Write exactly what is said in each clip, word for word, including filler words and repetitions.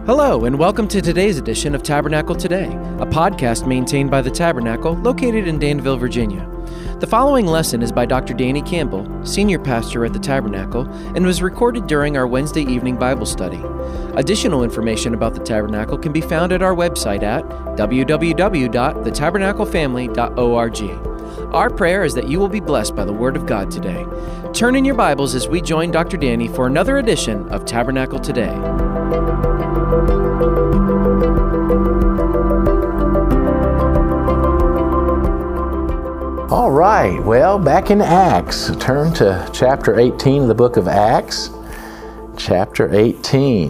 Hello, and welcome to today's edition of Tabernacle Today, a podcast maintained by the Tabernacle located in Danville, Virginia. The following lesson is by Doctor Danny Campbell, Senior Pastor at the Tabernacle, and was recorded during our Wednesday evening Bible study. Additional information about the Tabernacle can be found at our website at w w w dot the tabernacle family dot org. Our prayer is that you will be blessed by the Word of God today. Turn in your Bibles as we join Doctor Danny for another edition of Tabernacle Today. All right, well, back in Acts. Turn to chapter eighteen of the book of Acts. Chapter eighteen.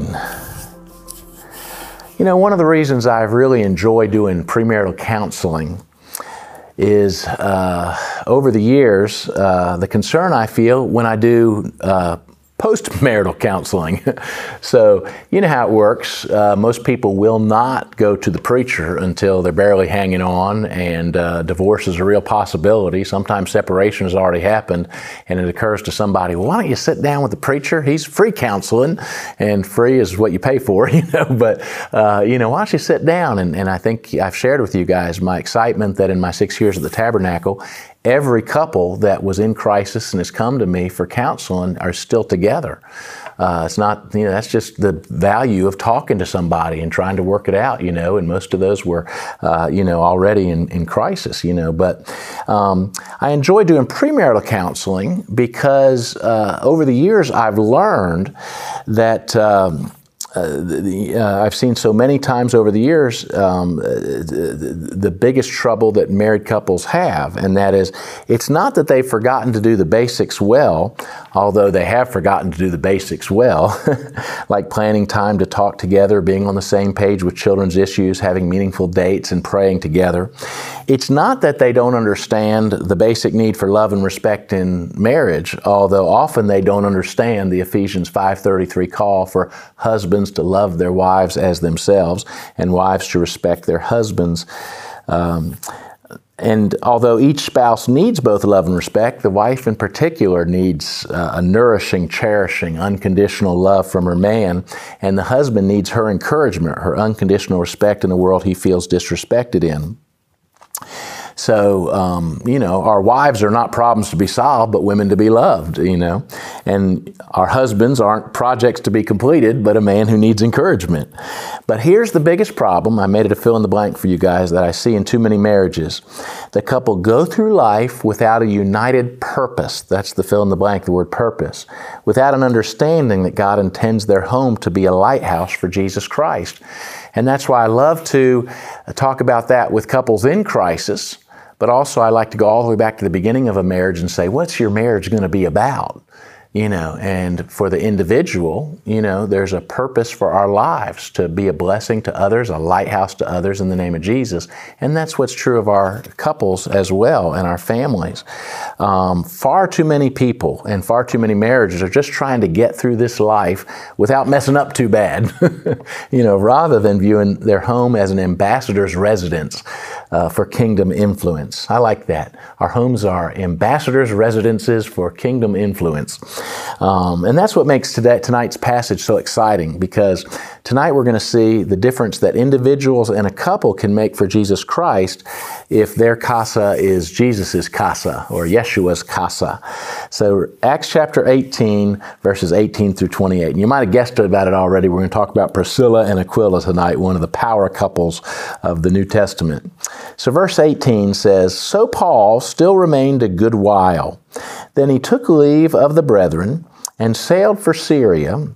You know, one of the reasons I've really enjoyed doing premarital counseling is uh, over the years, uh, the concern I feel when I do uh, post-marital counseling. So, you know how it works. Uh, most people will not go to the preacher until they're barely hanging on, and uh, divorce is a real possibility. Sometimes separation has already happened, and it occurs to somebody, well, why don't you sit down with the preacher? He's free counseling, and free is what you pay for, you know, but, uh, you know, why don't you sit down? And, and I think I've shared with you guys my excitement that in my six years at the Tabernacle, every couple that was in crisis and has come to me for counseling are still together. Uh, it's not, you know, that's just the value of talking to somebody and trying to work it out, you know, and most of those were, uh, you know, already in, in crisis, you know. But um, I enjoy doing premarital counseling because uh, over the years I've learned that um, Uh, the, uh, I've seen so many times over the years um, the, the biggest trouble that married couples have, and that is it's not that they've forgotten to do the basics well, although they have forgotten to do the basics well, like planning time to talk together, being on the same page with children's issues, having meaningful dates, and praying together. It's not that they don't understand the basic need for love and respect in marriage, although often they don't understand the Ephesians five thirty-three call for husbands to love their wives as themselves and wives to respect their husbands. Um, and although each spouse needs both love and respect, the wife in particular needs uh, a nourishing, cherishing, unconditional love from her man, and the husband needs her encouragement, her unconditional respect in the world he feels disrespected in. So, um, you know, our wives are not problems to be solved, but women to be loved, you know. And our husbands aren't projects to be completed, but a man who needs encouragement. But here's the biggest problem. I made it a fill in the blank for you guys that I see in too many marriages. The couple go through life without a united purpose. That's the fill in the blank, the word purpose. Without an understanding that God intends their home to be a lighthouse for Jesus Christ. And that's why I love to talk about that with couples in crisis. But also I like to go all the way back to the beginning of a marriage and say, what's your marriage going to be about? You know, and for the individual, you know, there's a purpose for our lives to be a blessing to others, a lighthouse to others in the name of Jesus. And that's what's true of our couples as well and our families. Um, far too many people and far too many marriages are just trying to get through this life without messing up too bad, you know, rather than viewing their home as an ambassador's residence uh, for kingdom influence. I like that. Our homes are ambassadors' residences for kingdom influence. Um, and that's what makes today, tonight's passage so exciting, because tonight we're going to see the difference that individuals and a couple can make for Jesus Christ if their casa is Jesus's casa or Yeshua's casa. So Acts chapter eighteen, verses eighteen through twenty-eight. And you might have guessed about it already. We're going to talk about Priscilla and Aquila tonight, one of the power couples of the New Testament. So verse eighteen says, "So Paul still remained a good while. Then he took leave of the brethren and sailed for Syria,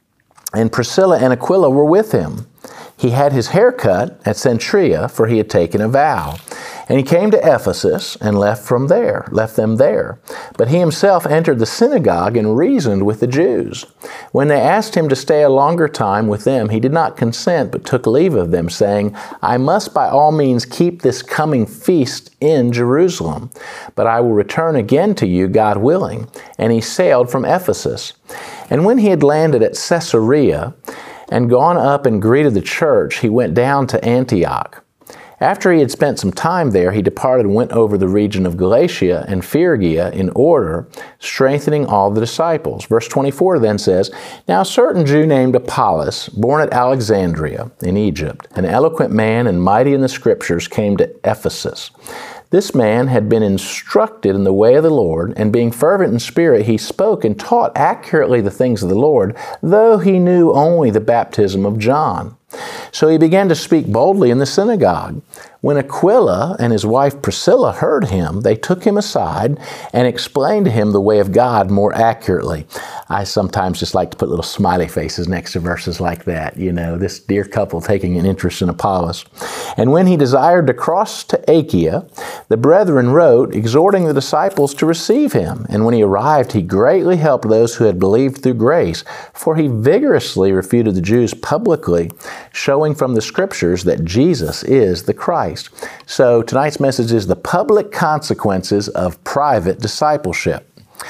and Priscilla and Aquila were with him. He had his hair cut at Cenchrea, for he had taken a vow. And he came to Ephesus and left from there, left them there. But he himself entered the synagogue and reasoned with the Jews. When they asked him to stay a longer time with them, he did not consent, but took leave of them, saying, I must by all means keep this coming feast in Jerusalem, but I will return again to you, God willing. And he sailed from Ephesus. And when he had landed at Caesarea and gone up and greeted the church, he went down to Antioch. After he had spent some time there, he departed and went over the region of Galatia and Phrygia in order, strengthening all the disciples. Verse twenty-four then says, Now a certain Jew named Apollos, born at Alexandria in Egypt, an eloquent man and mighty in the Scriptures, came to Ephesus. This man had been instructed in the way of the Lord, and being fervent in spirit, he spoke and taught accurately the things of the Lord, though he knew only the baptism of John. So he began to speak boldly in the synagogue. When Aquila and his wife Priscilla heard him, they took him aside and explained to him the way of God more accurately. I sometimes just like to put little smiley faces next to verses like that. You know, this dear couple taking an interest in Apollos. And when he desired to cross to Achaia, the brethren wrote, exhorting the disciples to receive him. And when he arrived, he greatly helped those who had believed through grace, for he vigorously refuted the Jews publicly, showing from the Scriptures that Jesus is the Christ. So tonight's message is the public consequences of private discipleship.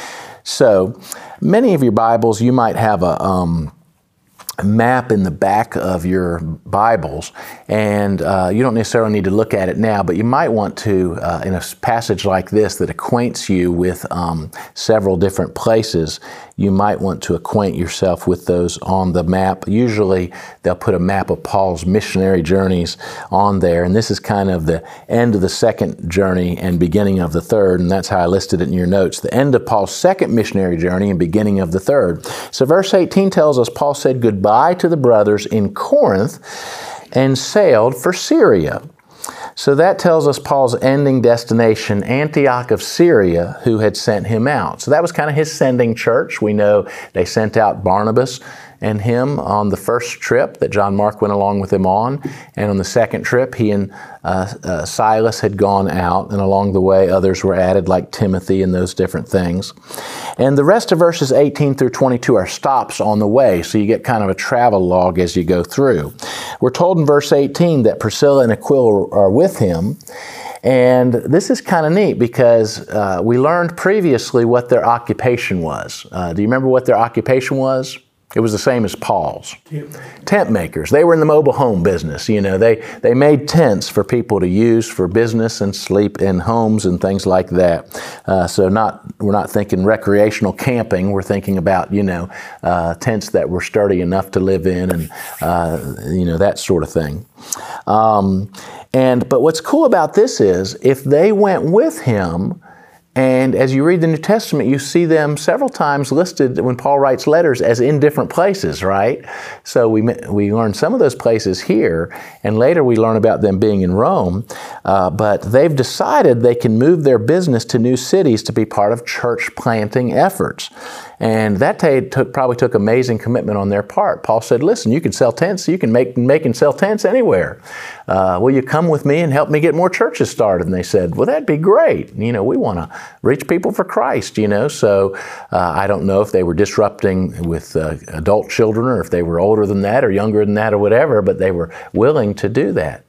So many of your Bibles, you might have a um, map in the back of your Bibles, and uh, you don't necessarily need to look at it now, but you might want to, uh, in a passage like this that acquaints you with um, several different places, you might want to acquaint yourself with those on the map. Usually they'll put a map of Paul's missionary journeys on there, and this is kind of the end of the second journey and beginning of the third, and that's how I listed it in your notes. The end of Paul's second missionary journey and beginning of the third. So verse eighteen tells us Paul said goodbye to the brothers in Corinth and sailed for Syria. So that tells us Paul's ending destination, Antioch of Syria, who had sent him out. So that was kind of his sending church. We know they sent out Barnabas and him on the first trip that John Mark went along with him on. And on the second trip, he and uh, uh, Silas had gone out, and along the way, others were added like Timothy and those different things. And the rest of verses eighteen through twenty-two are stops on the way, so you get kind of a travel log as you go through. We're told in verse eighteen that Priscilla and Aquila are with him. And this is kind of neat because uh, we learned previously what their occupation was. Uh, do you remember what their occupation was? It was the same as Paul's. Tent, tent makers. They were in the mobile home business. You know, they, they made tents for people to use for business and sleep in homes and things like that. Uh, so not we're not thinking recreational camping. We're thinking about, you know, uh, tents that were sturdy enough to live in and, uh, you know, that sort of thing. Um, and but what's cool about this is if they went with him, and as you read the New Testament, you see them several times listed when Paul writes letters as in different places, right? So we we learn some of those places here, and later we learn about them being in Rome. Uh, but they've decided they can move their business to new cities to be part of church planting efforts. And that t- took, probably took amazing commitment on their part. Paul said, listen, you can sell tents, you can make, make and sell tents anywhere. Uh, will you come with me and help me get more churches started? And they said, well, that'd be great. You know, we want to reach people for Christ, you know. So uh, I don't know if they were disrupting with uh, adult children or if they were older than that or younger than that or whatever, but they were willing to do that.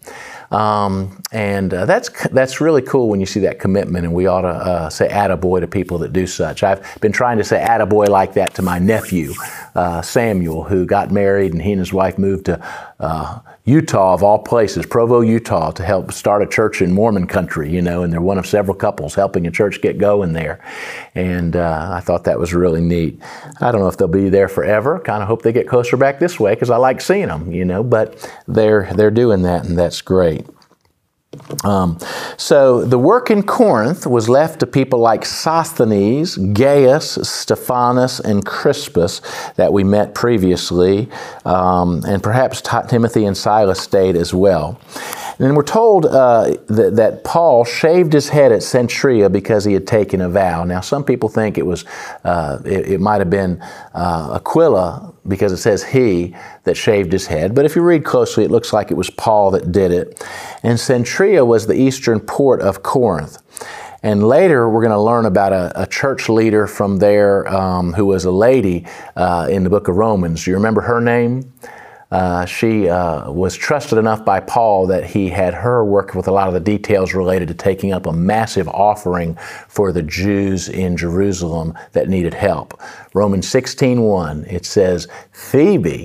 Um, and uh, that's that's really cool when you see that commitment, and we ought to uh, say attaboy to people that do such. I've been trying to say attaboy like that to my nephew, uh, Samuel, who got married, and he and his wife moved to uh, Utah, of all places, Provo, Utah, to help start a church in Mormon country, you know, and they're one of several couples helping a church get going there. And uh, I thought that was really neat. I don't know if they'll be there forever. Kind of hope they get closer back this way because I like seeing them, you know, but they're, they're doing that, and that's great. Um, so the work in Corinth was left to people like Sosthenes, Gaius, Stephanus, and Crispus that we met previously, um, and perhaps T- Timothy and Silas stayed as well. And then we're told uh, that, that Paul shaved his head at Cenchrea because he had taken a vow. Now, some people think it was, uh, it, it might have been uh, Aquila, because it says he, that shaved his head. But if you read closely, it looks like it was Paul that did it. And Cenchrea was the eastern port of Corinth. And later, we're going to learn about a, a church leader from there um, who was a lady uh, in the book of Romans. Do you remember her name? Uh, she uh, was trusted enough by Paul that he had her work with a lot of the details related to taking up a massive offering for the Jews in Jerusalem that needed help. Romans sixteen one, it says, Phoebe,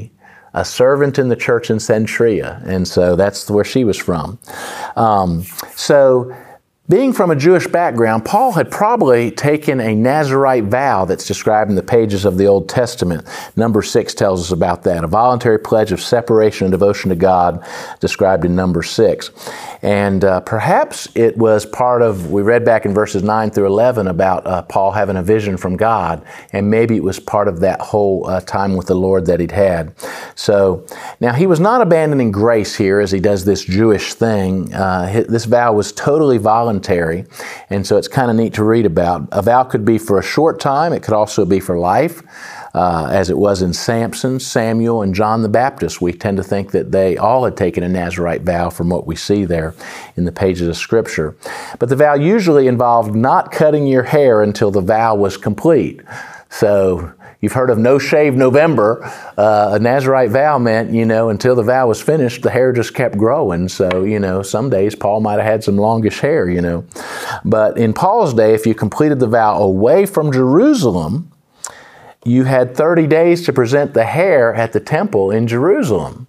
a servant in the church in Cenchrea, and so that's where she was from. Um, so, being from a Jewish background, Paul had probably taken a Nazirite vow that's described in the pages of the Old Testament. Number six tells us about that, a voluntary pledge of separation and devotion to God described in number six. And uh, perhaps it was part of, we read back in verses nine through eleven about uh, Paul having a vision from God, and maybe it was part of that whole uh, time with the Lord that he'd had. So, now he was not abandoning grace here as he does this Jewish thing. Uh, this vow was totally voluntary, and so it's kind of neat to read about. A vow could be for a short time, it could also be for life. Uh, as it was in Samson, Samuel, and John the Baptist. We tend to think that they all had taken a Nazirite vow from what we see there in the pages of Scripture. But the vow usually involved not cutting your hair until the vow was complete. So you've heard of No Shave November. Uh, a Nazirite vow meant, you know, until the vow was finished, the hair just kept growing. So, you know, some days Paul might have had some longish hair, you know. But in Paul's day, if you completed the vow away from Jerusalem, you had thirty days to present the hair at the temple in Jerusalem.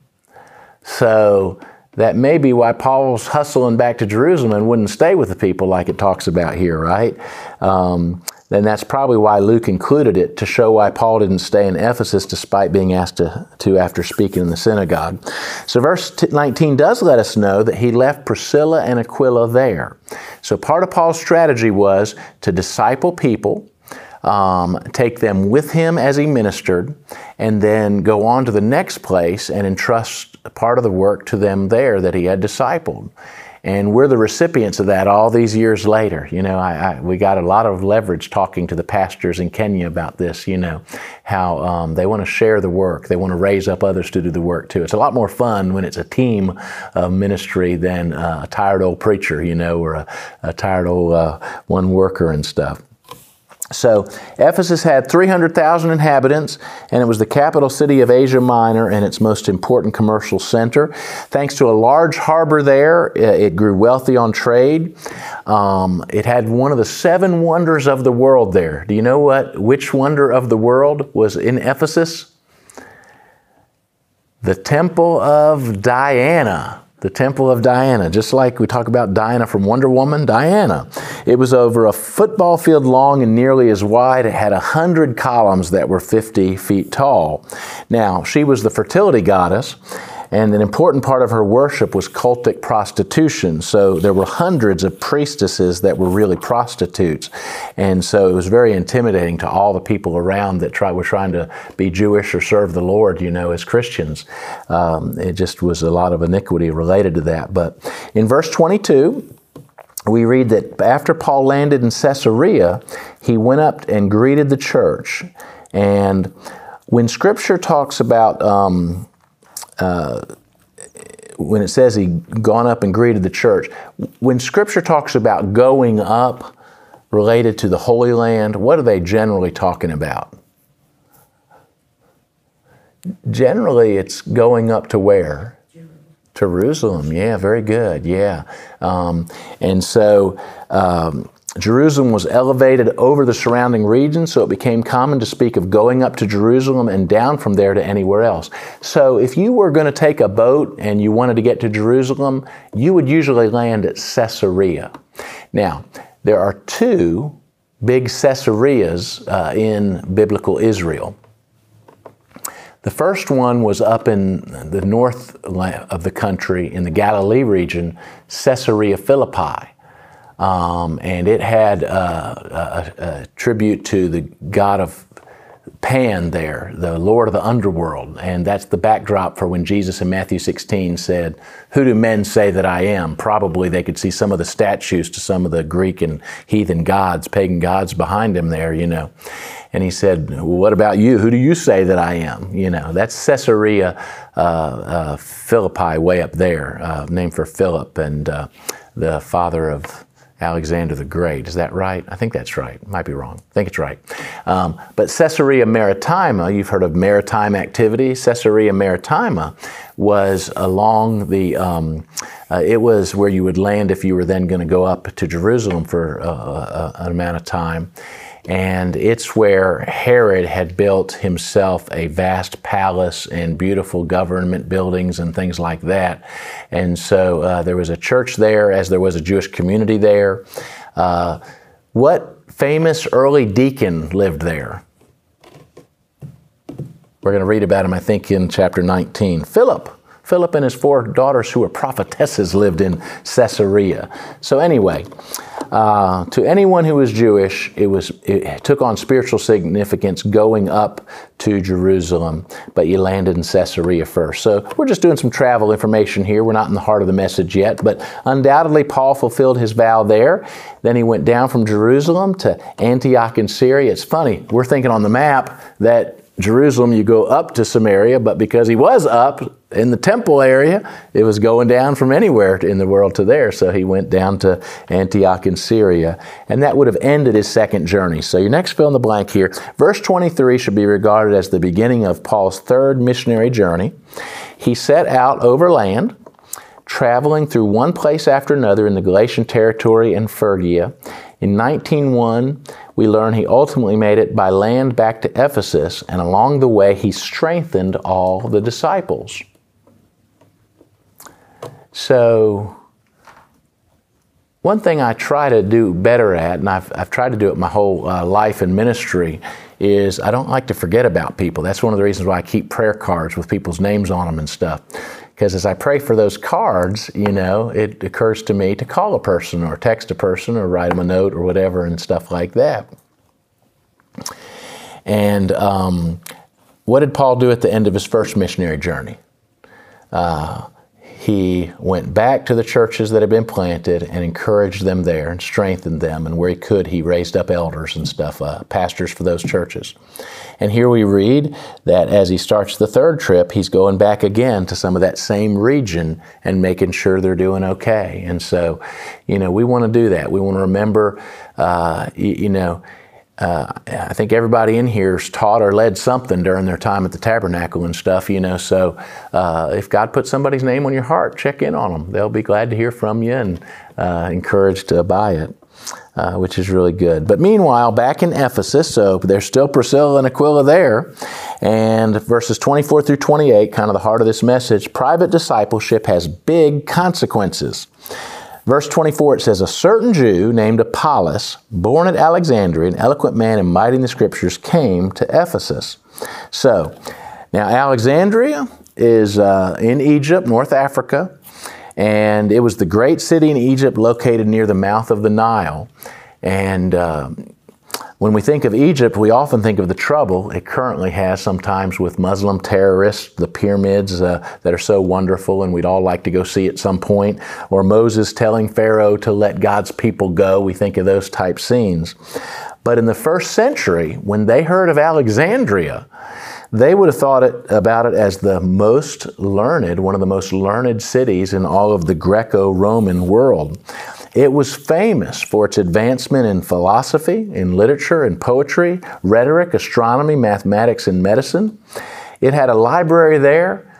So that may be why Paul's hustling back to Jerusalem and wouldn't stay with the people like it talks about here, right? Um, then that's probably why Luke included it, to show why Paul didn't stay in Ephesus despite being asked to, to after speaking in the synagogue. So verse nineteen does let us know that he left Priscilla and Aquila there. So part of Paul's strategy was to disciple people, Um, take them with him as he ministered, and then go on to the next place and entrust part of the work to them there that he had discipled. And we're the recipients of that all these years later. You know, I, I, we got a lot of leverage talking to the pastors in Kenya about this, you know, how um, they want to share the work. They want to raise up others to do the work too. It's a lot more fun when it's a team uh, ministry than uh, a tired old preacher, you know, or a, a tired old uh, one worker and stuff. So Ephesus had three hundred thousand inhabitants, and it was the capital city of Asia Minor and its most important commercial center. Thanks to a large harbor there, it grew wealthy on trade. Um, it had one of the seven wonders of the world there. Do you know what? Which wonder of the world was in Ephesus? The Temple of Diana. The Temple of Diana, just like we talk about Diana from Wonder Woman, Diana. It was over a football field long and nearly as wide. It had a hundred columns that were fifty feet tall. Now, she was the fertility goddess, and an important part of her worship was cultic prostitution. So there were hundreds of priestesses that were really prostitutes. And so it was very intimidating to all the people around that try, were trying to be Jewish or serve the Lord, you know, as Christians. Um, it just was a lot of iniquity related to that. But in verse twenty-two, we read that after Paul landed in Caesarea, he went up and greeted the church. And when Scripture talks about um, Uh, when it says he'd gone up and greeted the church, when Scripture talks about going up related to the Holy Land, what are they generally talking about? Generally, it's going up to where? Jerusalem. Yeah, very good. Yeah. Um, and so um, Jerusalem was elevated over the surrounding region, so it became common to speak of going up to Jerusalem and down from there to anywhere else. So if you were going to take a boat and you wanted to get to Jerusalem, you would usually land at Caesarea. Now, there are two big Caesareas uh, in biblical Israel. The first one was up in the north of the country, in the Galilee region, Caesarea Philippi. Um, and it had uh, a, a tribute to the god of Pan there, the Lord of the underworld. And that's the backdrop for when Jesus in Matthew sixteen said, "Who do men say that I am?" Probably they could see some of the statues to some of the Greek and heathen gods, pagan gods behind him there, you know. And he said, "Well, what about you? Who do you say that I am?" You know, that's Caesarea uh, uh, Philippi way up there, uh, named for Philip and uh, the father of Alexander the Great. Is that right? I think that's right. Might be wrong. I think it's right. Um, but Caesarea Maritima, you've heard of maritime activity. Caesarea Maritima was along the, um, uh, it was where you would land if you were then going to go up to Jerusalem for uh, uh, an amount of time. And it's where Herod had built himself a vast palace and beautiful government buildings and things like that. And so uh, there was a church there, as there was a Jewish community there. Uh, what famous early deacon lived there? We're going to read about him, I think, in chapter nineteen. Philip. Philip and his four daughters who were prophetesses lived in Caesarea. So anyway, uh, to anyone who was Jewish, it was it took on spiritual significance going up to Jerusalem, but you landed in Caesarea first. So we're just doing some travel information here. We're not in the heart of the message yet, but undoubtedly Paul fulfilled his vow there. Then he went down from Jerusalem to Antioch in Syria. It's funny, we're thinking on the map that Jerusalem, you go up to Samaria, but because he was up in the temple area, it was going down from anywhere in the world to there. So he went down to Antioch in Syria, and that would have ended his second journey. So your next fill in the blank here. Verse twenty-three should be regarded as the beginning of Paul's third missionary journey. He set out overland, traveling through one place after another in the Galatian territory and Phrygia. In nineteen oh one, we learn he ultimately made it by land back to Ephesus, and along the way he strengthened all the disciples. So, one thing I try to do better at, and I've, I've tried to do it my whole uh, life in ministry, is I don't like to forget about people. That's one of the reasons why I keep prayer cards with people's names on them and stuff. Because as I pray for those cards, you know, it occurs to me to call a person or text a person or write them a note or whatever and stuff like that. And um, what did Paul do at the end of his first missionary journey? Uh, he went back to the churches that had been planted and encouraged them there and strengthened them. And where he could, he raised up elders and stuff, uh, pastors for those churches. And here we read that as he starts the third trip, he's going back again to some of that same region and making sure they're doing okay. And so, you know, we want to do that. We want to remember, uh, you, you know, Uh, I think everybody in here's taught or led something during their time at the tabernacle and stuff, you know, so uh, if God puts somebody's name on your heart, check in on them. They'll be glad to hear from you and uh, encouraged uh, by it, uh, which is really good. But meanwhile, back in Ephesus, so there's still Priscilla and Aquila there, and verses twenty-four through twenty-eight, kind of the heart of this message, private discipleship has big consequences. Verse twenty-four, it says, a certain Jew named Apollos, born at Alexandria, an eloquent man and mighty in the Scriptures, came to Ephesus. So, now Alexandria is uh, in Egypt, North Africa, and it was the great city in Egypt located near the mouth of the Nile. And uh, when we think of Egypt, we often think of the trouble it currently has sometimes with Muslim terrorists, the pyramids uh, that are so wonderful and we'd all like to go see at some point, or Moses telling Pharaoh to let God's people go. We think of those type scenes. But in the first century, when they heard of Alexandria, they would have thought it, about it as the most learned, one of the most learned cities in all of the Greco-Roman world. It was famous for its advancement in philosophy, in literature, in poetry, rhetoric, astronomy, mathematics, and medicine. It had a library there.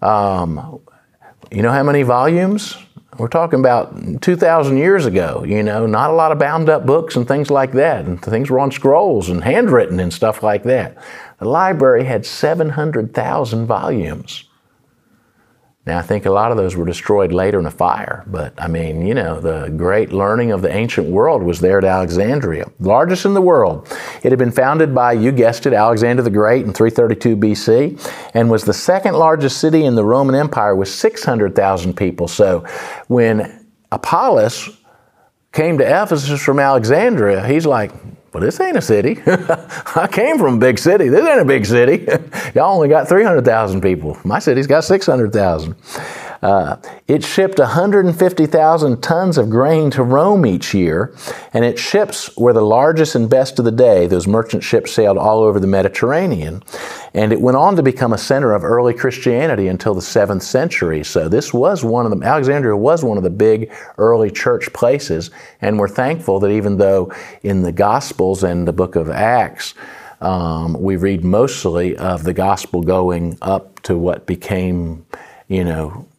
Um, you know how many volumes? We're talking about two thousand years ago, you know, not a lot of bound up books and things like that. And things were on scrolls and handwritten and stuff like that. The library had seven hundred thousand volumes. Now, I think a lot of those were destroyed later in a fire, but I mean, you know, the great learning of the ancient world was there at Alexandria, largest in the world. It had been founded by, you guessed it, Alexander the Great in three thirty-two B C, and was the second largest city in the Roman Empire with six hundred thousand people. So when Apollos came to Ephesus from Alexandria, he's like, well, this ain't a city. I came from a big city. This ain't a big city. Y'all only got three hundred thousand people. My city's got six hundred thousand. Uh, it shipped one hundred fifty thousand tons of grain to Rome each year, and its ships were the largest and best of the day. Those merchant ships sailed all over the Mediterranean, and it went on to become a center of early Christianity until the seventh century. So this was one of the, Alexandria was one of the big early church places, and we're thankful that even though in the Gospels and the book of Acts, um, we read mostly of the gospel going up to what became, you know,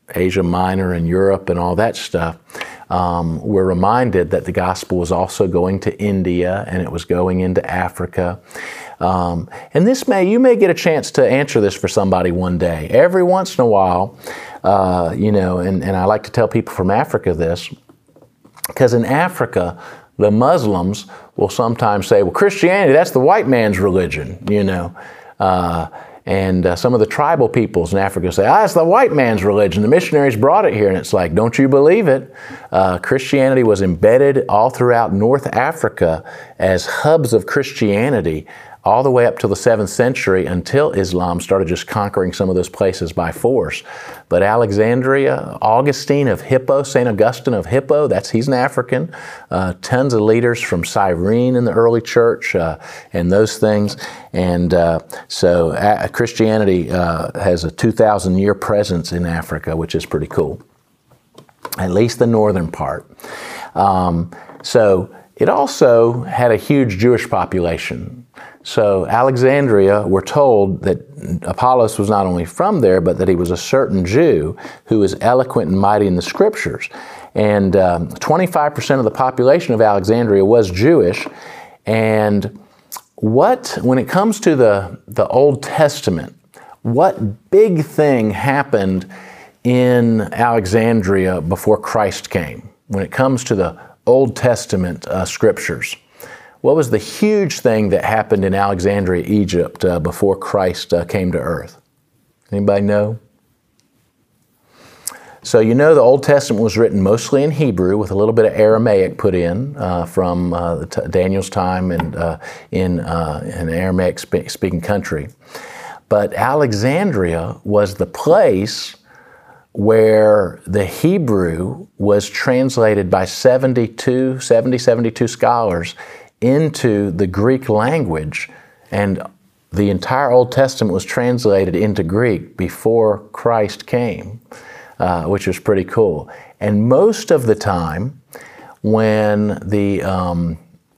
Asia Minor and Europe and all that stuff, um, we're reminded that the gospel was also going to India and it was going into Africa. Um, and this may, you may get a chance to answer this for somebody one day. Every once in a while, uh, you know, and, and I like to tell people from Africa this, because in Africa, the Muslims will sometimes say, well, Christianity, that's the white man's religion, you know. Uh, and uh, some of the tribal peoples in Africa say, ah, it's the white man's religion. The missionaries brought it here. And it's like, don't you believe it? Uh, Christianity was embedded all throughout North Africa as hubs of Christianity all the way up to the seventh century until Islam started just conquering some of those places by force. But Alexandria, Augustine of Hippo, Saint Augustine of Hippo, that's he's an African. Uh, tons of leaders from Cyrene in the early church uh, and those things. And uh, so uh, Christianity uh, has a two thousand year presence in Africa, which is pretty cool, at least the northern part. Um, so it also had a huge Jewish population. So Alexandria, we're told that Apollos was not only from there, but that he was a certain Jew who was eloquent and mighty in the Scriptures. And um, twenty-five percent of the population of Alexandria was Jewish. And what, when it comes to the, the Old Testament, what big thing happened in Alexandria before Christ came when it comes to the Old Testament uh, Scriptures? What was the huge thing that happened in Alexandria, Egypt, uh, before Christ uh, came to earth? Anybody know? So you know the Old Testament was written mostly in Hebrew with a little bit of Aramaic put in uh, from uh, t- Daniel's time and uh, in uh, an Aramaic spe- speaking country. But Alexandria was the place where the Hebrew was translated by seventy-two, seventy, seventy-two scholars into the Greek language, and the entire Old Testament was translated into Greek before Christ came, uh, which was pretty cool. And most of the time, when the um,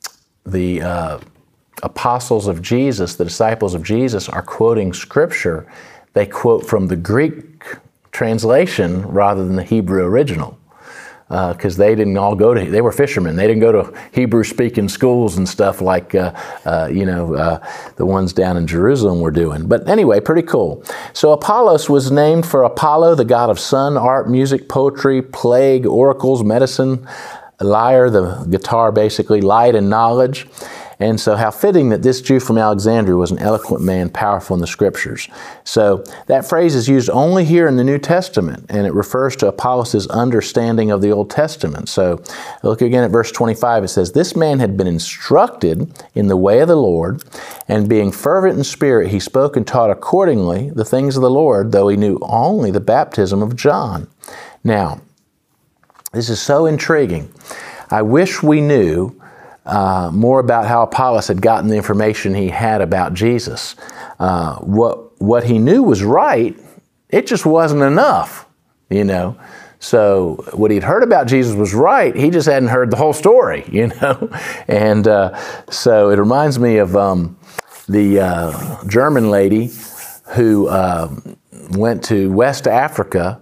the uh, apostles of Jesus, the disciples of Jesus, are quoting Scripture, they quote from the Greek translation rather than the Hebrew original. Because uh, they didn't all go to, they were fishermen. They didn't go to Hebrew-speaking schools and stuff like, uh, uh, you know, uh, the ones down in Jerusalem were doing. But anyway, pretty cool. So Apollos was named for Apollo, the god of sun, art, music, poetry, plague, oracles, medicine, lyre, the guitar basically, light and knowledge. And so how fitting that this Jew from Alexandria was an eloquent man, powerful in the Scriptures. So that phrase is used only here in the New Testament, and it refers to Apollos' understanding of the Old Testament. So look again at verse twenty-five. It says, "This man had been instructed in the way of the Lord, and being fervent in spirit, he spoke and taught accordingly the things of the Lord, though he knew only the baptism of John." Now, this is so intriguing. I wish we knew Uh, more about how Apollos had gotten the information he had about Jesus. Uh, what what he knew was right, it just wasn't enough, you know. So what he'd heard about Jesus was right, he just hadn't heard the whole story, you know. And uh, so it reminds me of um, the uh, German lady who uh, went to West Africa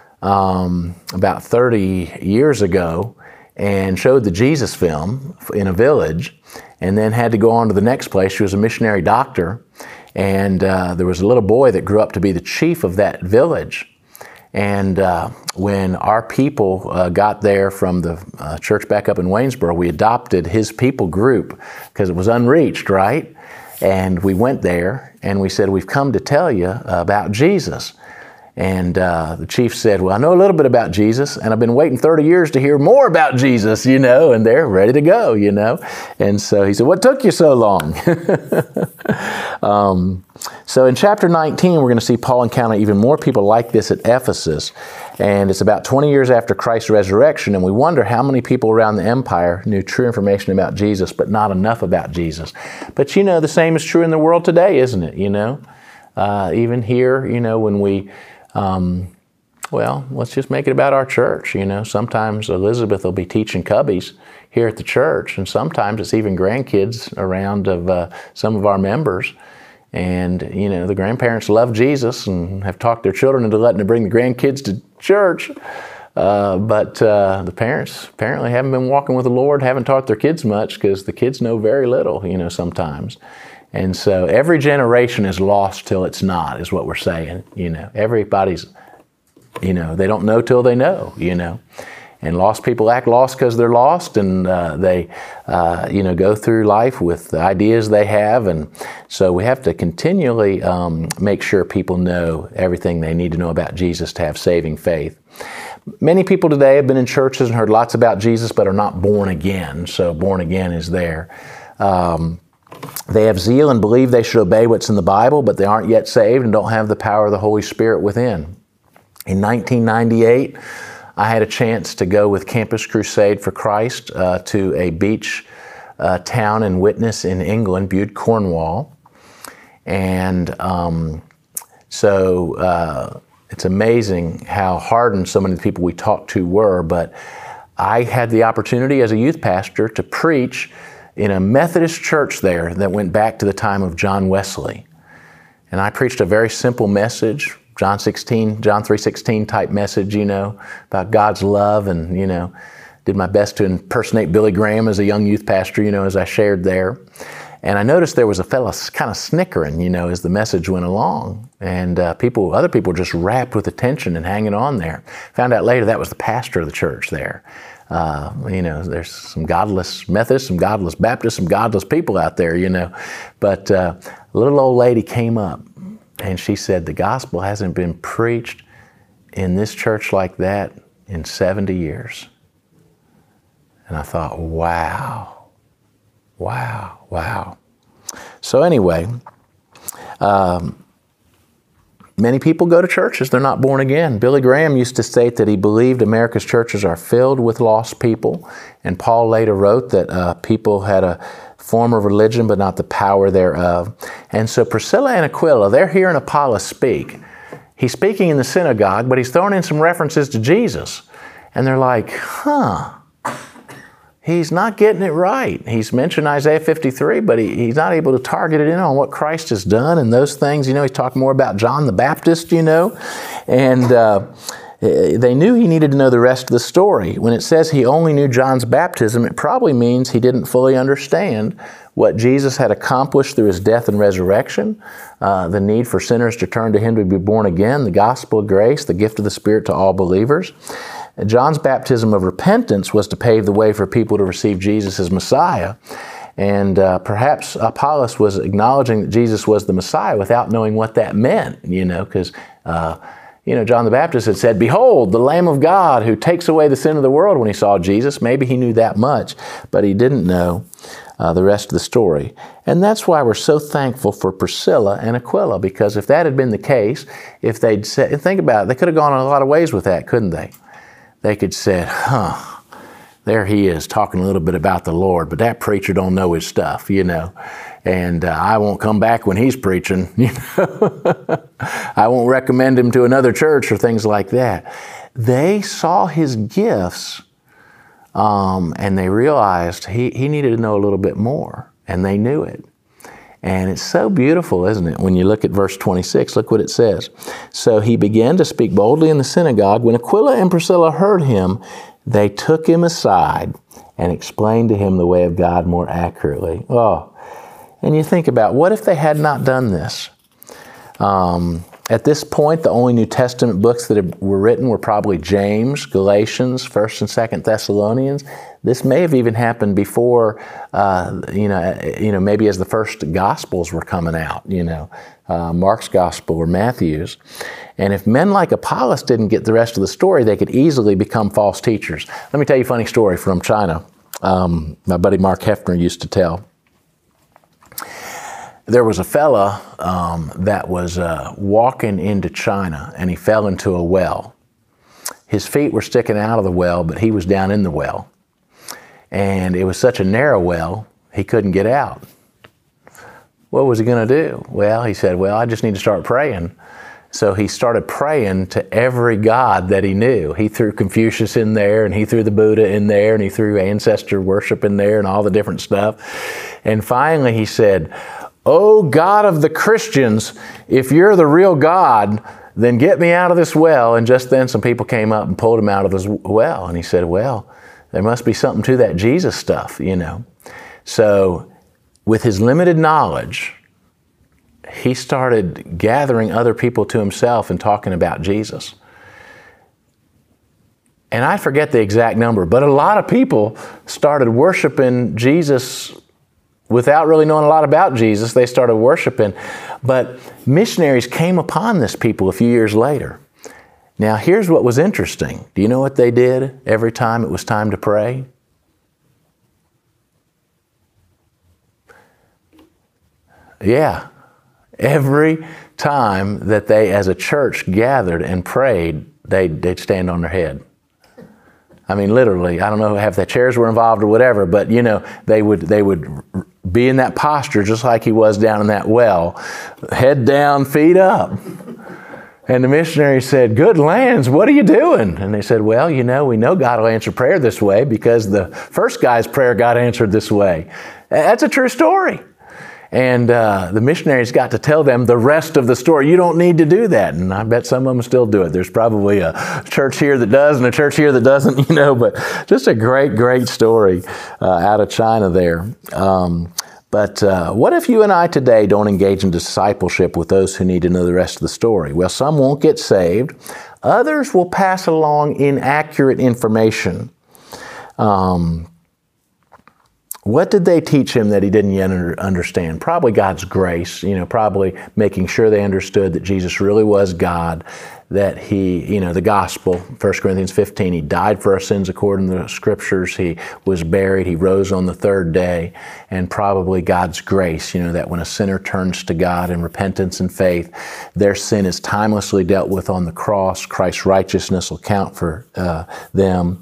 um, about thirty years ago and showed the Jesus film in a village, and then had to go on to the next place. She was a missionary doctor, and uh, there was a little boy that grew up to be the chief of that village. And uh, when our people uh, got there from the uh, church back up in Waynesboro, we adopted his people group because it was unreached, right? And we went there, and we said, "We've come to tell you about Jesus." And uh, the chief said, "Well, I know a little bit about Jesus, and I've been waiting thirty years to hear more about Jesus, you know," and they're ready to go, you know. And so he said, "What took you so long?" um, so in chapter nineteen, we're going to see Paul encounter even more people like this at Ephesus. And it's about twenty years after Christ's resurrection, and we wonder how many people around the empire knew true information about Jesus, but not enough about Jesus. But you know, the same is true in the world today, isn't it, you know? Uh, even here, you know, when we... Um, well, let's just make it about our church, you know. Sometimes Elizabeth will be teaching cubbies here at the church, and sometimes it's even grandkids around of uh, some of our members. And, you know, the grandparents love Jesus and have talked their children into letting them bring the grandkids to church. Uh, but uh, the parents apparently haven't been walking with the Lord, haven't taught their kids much because the kids know very little, you know, sometimes. And so every generation is lost till it's not, is what we're saying. You know, everybody's, you know, they don't know till they know, you know. And lost people act lost because they're lost, and uh, they, uh, you know, go through life with the ideas they have. And so we have to continually um, make sure people know everything they need to know about Jesus to have saving faith. Many people today have been in churches and heard lots about Jesus, but are not born again. So born again is there. Um, they have zeal and believe they should obey what's in the Bible, but they aren't yet saved and don't have the power of the Holy Spirit within. In nineteen ninety-eight, I had a chance to go with Campus Crusade for Christ uh, to a beach uh, town and witness in England, Bude, Cornwall. And um, so uh, it's amazing how hardened so many people we talked to were, but I had the opportunity as a youth pastor to preach in a Methodist church there that went back to the time of John Wesley. And I preached a very simple message, John sixteen, John three sixteen type message, you know, about God's love, and, you know, did my best to impersonate Billy Graham as a young youth pastor, you know, as I shared there. And I noticed there was a fellow kind of snickering, you know, as the message went along. And uh, people, other people were just rapt with attention and hanging on there. Found out later that was the pastor of the church there. Uh, you know, there's some godless Methodists, some godless Baptists, some godless people out there, you know. But uh, a little old lady came up and she said, the gospel hasn't been preached in this church like that in seventy years. And I thought, wow, wow, wow. So anyway, um, many people go to churches, they're not born again. Billy Graham used to state that he believed America's churches are filled with lost people, and Paul later wrote that uh, people had a form of religion but not the power thereof. And so Priscilla and Aquila, they're hearing Apollos speak. He's speaking in the synagogue, but he's throwing in some references to Jesus. And they're like, huh, he's not getting it right. He's mentioned Isaiah fifty-three, but he, he's not able to target it in on what Christ has done and those things. You know, he's talking more about John the Baptist, you know. And uh, they knew he needed to know the rest of the story. When it says he only knew John's baptism, it probably means he didn't fully understand what Jesus had accomplished through his death and resurrection, uh, the need for sinners to turn to him to be born again, the gospel of grace, the gift of the Spirit to all believers. John's baptism of repentance was to pave the way for people to receive Jesus as Messiah. And uh, perhaps Apollos was acknowledging that Jesus was the Messiah without knowing what that meant, you know, because, uh, you know, John the Baptist had said, behold, the Lamb of God who takes away the sin of the world when he saw Jesus. Maybe he knew that much, but he didn't know uh, the rest of the story. And that's why we're so thankful for Priscilla and Aquila, because if that had been the case, if they'd said, think about it, they could have gone a lot of ways with that, couldn't they? They could say, huh, there he is talking a little bit about the Lord, but that preacher don't know his stuff, you know. And uh, I won't come back when he's preaching, you know. I won't recommend him to another church or things like that. They saw his gifts um, and they realized he, he needed to know a little bit more, and they knew it. And it's so beautiful, isn't it? When you look at verse twenty-six, look what it says. So he began to speak boldly in the synagogue. When Aquila and Priscilla heard him, they took him aside and explained to him the way of God more accurately. Oh, and you think about, what if they had not done this? Um, at this point, the only New Testament books that were written were probably James, Galatians, First and Second Thessalonians. This may have even happened before, uh, you know, you know, maybe as the first Gospels were coming out, you know, uh, Mark's Gospel or Matthew's. And if men like Apollos didn't get the rest of the story, they could easily become false teachers. Let me tell you a funny story from China. Um, my buddy Mark Hefner used to tell. There was a fella um, that was uh, walking into China, and he fell into a well. His feet were sticking out of the well, but he was down in the well. And it was such a narrow well, he couldn't get out. What was he going to do? Well, he said, well, I just need to start praying. So he started praying to every god that he knew. He threw Confucius in there, and he threw the Buddha in there, and he threw ancestor worship in there and all the different stuff. And finally he said, "Oh God of the Christians, if you're the real God, then get me out of this well. And just then some people came up and pulled him out of this well. And he said, well, there must be something to that Jesus stuff, you know. So with his limited knowledge, he started gathering other people to himself and talking about Jesus. And I forget the exact number, but a lot of people started worshiping Jesus without really knowing a lot about Jesus. They started worshiping. But missionaries came upon this people a few years later. Now, here's what was interesting. Do you know what they did every time it was time to pray? Yeah. Every time that they, as a church, gathered and prayed, they'd, they'd stand on their head. I mean, literally, I don't know if the chairs were involved or whatever, but, you know, they would, they would be in that posture just like he was down in that well, head down, feet up. And the missionary said, good lands, what are you doing? And they said, well, you know, we know God will answer prayer this way because the first guy's prayer got answered this way. That's a true story. And uh, the missionaries got to tell them the rest of the story. You don't need to do that. And I bet some of them still do it. There's probably a church here that does and a church here that doesn't, you know, but just a great, great story uh, out of China there. Um, But uh, what if you and I today don't engage in discipleship with those who need to know the rest of the story? Well, some won't get saved. Others will pass along inaccurate information. Um, what did they teach him that he didn't yet understand? Probably God's grace, you know, probably making sure they understood that Jesus really was God, that he, you know, the gospel, First Corinthians fifteen, he died for our sins according to the scriptures, he was buried, he rose on the third day, and probably God's grace, you know, that when a sinner turns to God in repentance and faith, their sin is timelessly dealt with on the cross. Christ's righteousness will count for uh, them.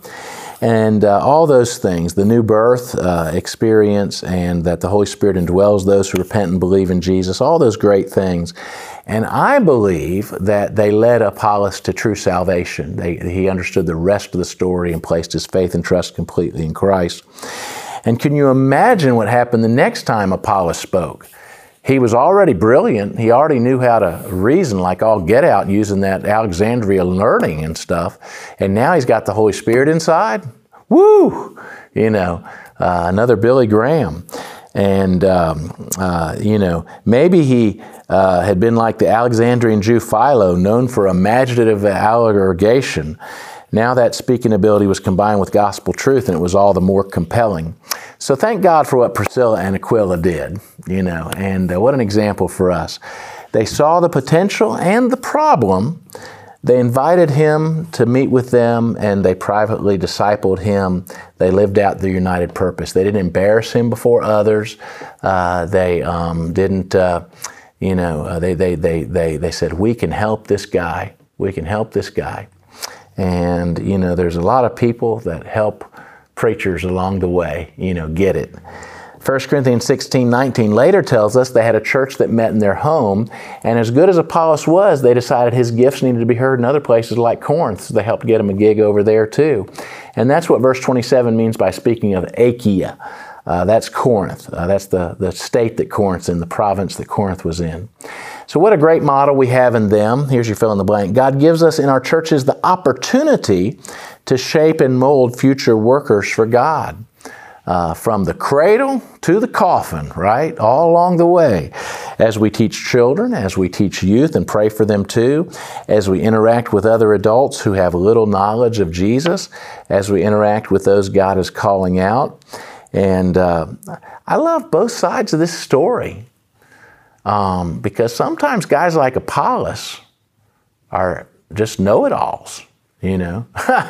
And uh, all those things, the new birth uh, experience, and that the Holy Spirit indwells those who repent and believe in Jesus, all those great things. And I believe that they led Apollos to true salvation. They, he understood the rest of the story and placed his faith and trust completely in Christ. And can you imagine what happened the next time Apollos spoke? He was already brilliant. He already knew how to reason like all get out using that Alexandria learning and stuff. And now he's got the Holy Spirit inside. Woo! You know, uh, another Billy Graham. And, um, uh, you know, maybe he uh, had been like the Alexandrian Jew Philo, known for imaginative allegation. Now that speaking ability was combined with gospel truth, and it was all the more compelling. So thank God for what Priscilla and Aquila did, you know, and uh, what an example for us. They saw the potential and the problem. They invited him to meet with them, and they privately discipled him. They lived out their united purpose. They didn't embarrass him before others. Uh, they um, didn't, uh, you know, uh, they, they, they, they, they said, we can help this guy. We can help this guy. And, you know, there's a lot of people that help preachers along the way, you know, get it. First Corinthians sixteen nineteen later tells us they had a church that met in their home, and as good as Apollos was, they decided his gifts needed to be heard in other places like Corinth, so they helped get him a gig over there too. And that's what verse twenty-seven means by speaking of Achaia. Uh, that's Corinth. Uh, that's the, the state that Corinth's in, the province that Corinth was in. So what a great model we have in them. Here's your fill in the blank. God gives us in our churches the opportunity to shape and mold future workers for God. Uh, from the cradle to the coffin, right? All along the way. As we teach children, as we teach youth and pray for them too, as we interact with other adults who have little knowledge of Jesus, as we interact with those God is calling out. And uh, I love both sides of this story. Um, because sometimes guys like Apollos are just know-it-alls, you know.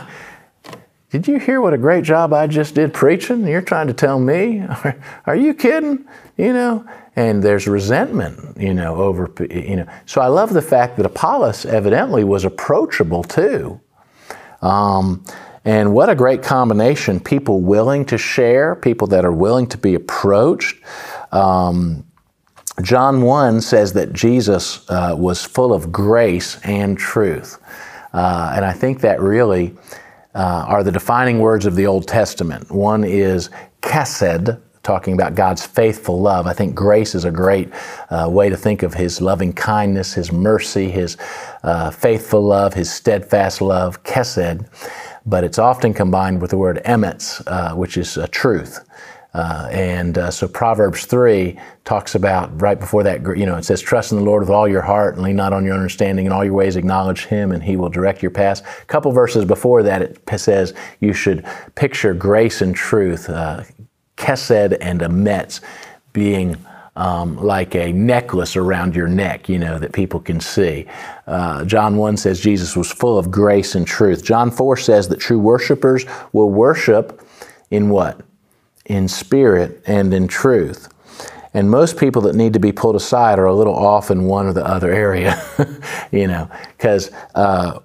Did you hear what a great job I just did preaching? You're trying to tell me? Are, are you kidding? You know, and there's resentment, you know, over, you know. So I love the fact that Apollos evidently was approachable too. Um, and what a great combination. People willing to share, people that are willing to be approached. Um, John one says that Jesus uh, was full of grace and truth. Uh, and I think that really uh, are the defining words of the Old Testament. One is chesed, talking about God's faithful love. I think grace is a great uh, way to think of His loving kindness, His mercy, His uh, faithful love, His steadfast love, chesed. But it's often combined with the word emetz, uh, which is uh, truth. Uh, and uh, so Proverbs three talks about, right before that, you know, it says, trust in the Lord with all your heart and lean not on your understanding. In all your ways acknowledge Him and He will direct your paths. A couple verses before that, it says you should picture grace and truth, uh, chesed and emetz, being um, like a necklace around your neck, you know, that people can see. Uh, John one says Jesus was full of grace and truth. John four says that true worshipers will worship in what? In spirit and in truth. And most people that need to be pulled aside are a little off in one or the other area, you know, because uh,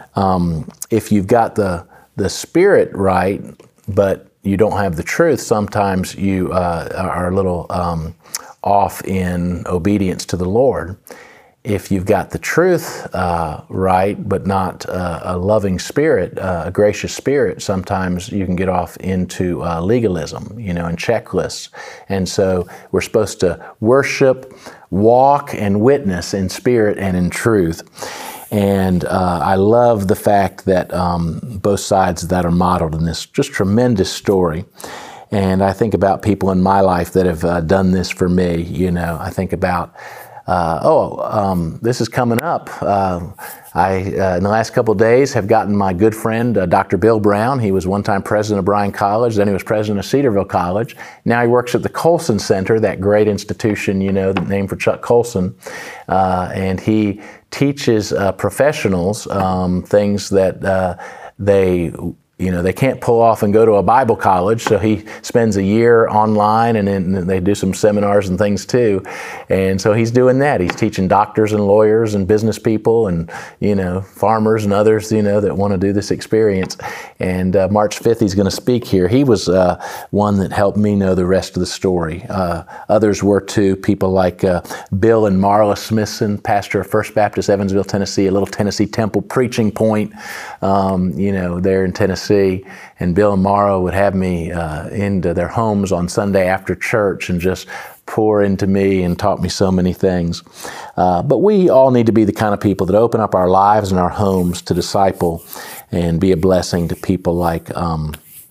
um, if you've got the, the spirit right, but you don't have the truth, sometimes you uh, are a little um, off in obedience to the Lord. If you've got the truth uh, right, but not uh, a loving spirit, uh, a gracious spirit, sometimes you can get off into uh, legalism, you know, and checklists. And so we're supposed to worship, walk, and witness in spirit and in truth. And uh, I love the fact that um, both sides that are modeled in this just tremendous story. And I think about people in my life that have uh, done this for me. You know, I think about Uh, oh, um, this is coming up. Uh, I, uh, in the last couple of days, have gotten my good friend, uh, Doctor Bill Brown. He was one time president of Bryan College, then he was president of Cedarville College. Now he works at the Colson Center, that great institution, you know, named for Chuck Colson. Uh, and he teaches uh, professionals um, things that uh, they You know, they can't pull off and go to a Bible college, so he spends a year online, and then they do some seminars and things too. And so he's doing that. He's teaching doctors and lawyers and business people and, you know, farmers and others, you know, that want to do this experience. And uh, March fifth, he's going to speak here. He was uh, one that helped me know the rest of the story. Uh, others were too, people like uh, Bill and Marla Smithson, pastor of First Baptist Evansville, Tennessee, a little Tennessee Temple preaching point, um, you know, there in Tennessee. And Bill and Mara would have me uh, into their homes on Sunday after church and just pour into me and taught me so many things. Uh, but we all need to be the kind of people that open up our lives and our homes to disciple and be a blessing to people like um,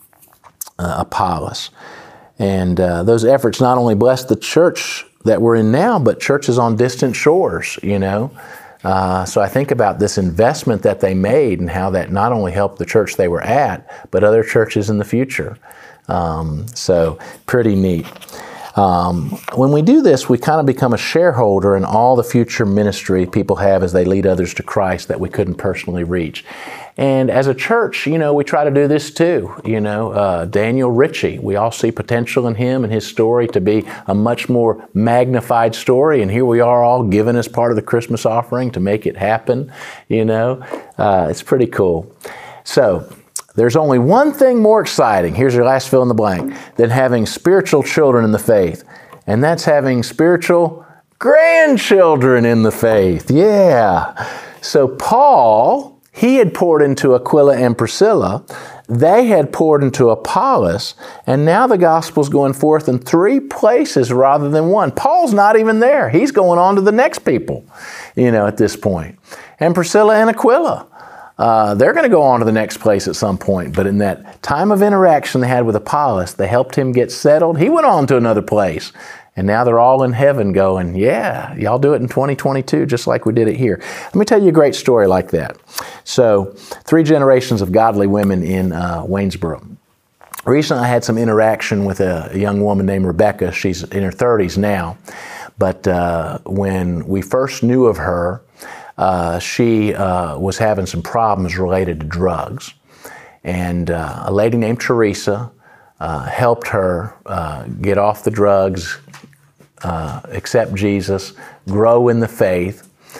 uh, Apollos. And uh, those efforts not only bless the church that we're in now, but churches on distant shores, you know. Uh, so I think about this investment that they made and how that not only helped the church they were at, but other churches in the future. Um, so pretty neat. Um, when we do this, we kind of become a shareholder in all the future ministry people have as they lead others to Christ that we couldn't personally reach. And as a church, you know, we try to do this too. You know, uh, Daniel Ritchie, we all see potential in him and his story to be a much more magnified story. And here we are all given as part of the Christmas offering to make it happen. You know, uh, it's pretty cool. So there's only one thing more exciting, here's your last fill in the blank, than having spiritual children in the faith. And that's having spiritual grandchildren in the faith. Yeah. So Paul, he had poured into Aquila and Priscilla. They had poured into Apollos. And now the gospel's going forth in three places rather than one. Paul's not even there. He's going on to the next people, you know, at this point. And Priscilla and Aquila, uh, they're going to go on to the next place at some point. But in that time of interaction they had with Apollos, they helped him get settled. He went on to another place. And now they're all in heaven going, yeah, y'all do it in twenty twenty-two just like we did it here. Let me tell you a great story like that. So, three generations of godly women in uh, Waynesboro. Recently I had some interaction with a, a young woman named Rebecca. She's in her thirties now. But uh, when we first knew of her, uh, she uh, was having some problems related to drugs. And uh, a lady named Teresa uh, helped her uh, get off the drugs, Uh, accept Jesus, grow in the faith,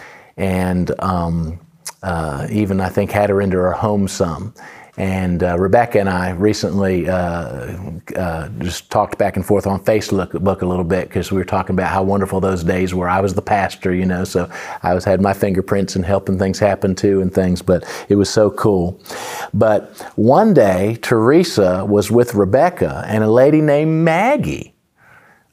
and um, uh, even, I think, had her into her home some. And uh, Rebecca and I recently uh, uh, just talked back and forth on Facebook a little bit because we were talking about how wonderful those days were. I was the pastor, you know, so I was had my fingerprints in helping things happen too and things, but it was so cool. But one day, Teresa was with Rebecca, and a lady named Maggie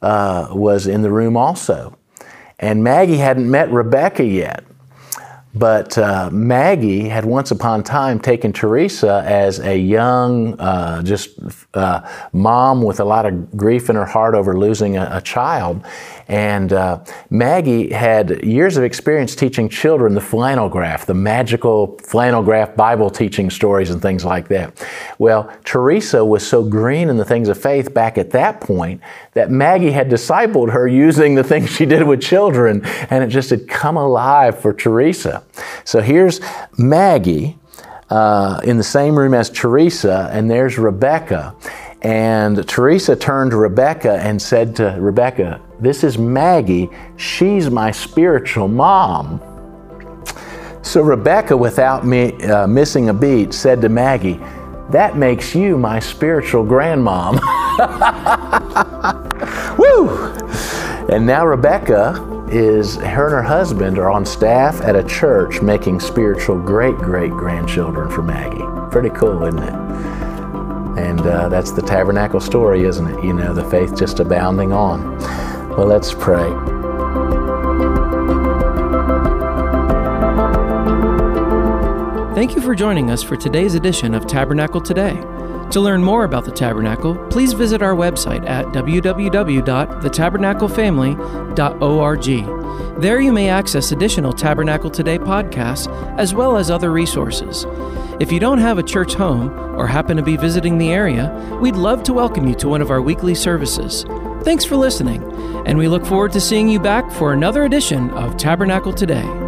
uh, was in the room also. And Maggie hadn't met Rebecca yet. But uh, Maggie had once upon a time taken Teresa as a young, uh, just uh, mom with a lot of grief in her heart over losing a, a child. And uh, Maggie had years of experience teaching children the flannel graph, the magical flannel graph Bible teaching stories and things like that. Well, Teresa was so green in the things of faith back at that point that Maggie had discipled her using the things she did with children, and it just had come alive for Teresa. So here's Maggie uh, in the same room as Teresa, and there's Rebecca. And Teresa turned to Rebecca and said to Rebecca, "This is Maggie. She's my spiritual mom." So Rebecca, without me uh, missing a beat, said to Maggie, "That makes you my spiritual grandmom." Woo! And now Rebecca is, her and her husband are on staff at a church making spiritual great-great-grandchildren for Maggie. Pretty cool, isn't it? And uh, that's the tabernacle story, isn't it? You know, the faith just abounding on. Well, let's pray. Thank you for joining us for today's edition of Tabernacle Today. To learn more about the Tabernacle, please visit our website at w w w dot the tabernacle family dot org. There you may access additional Tabernacle Today podcasts as well as other resources. If you don't have a church home or happen to be visiting the area, we'd love to welcome you to one of our weekly services. Thanks for listening, and we look forward to seeing you back for another edition of Tabernacle Today.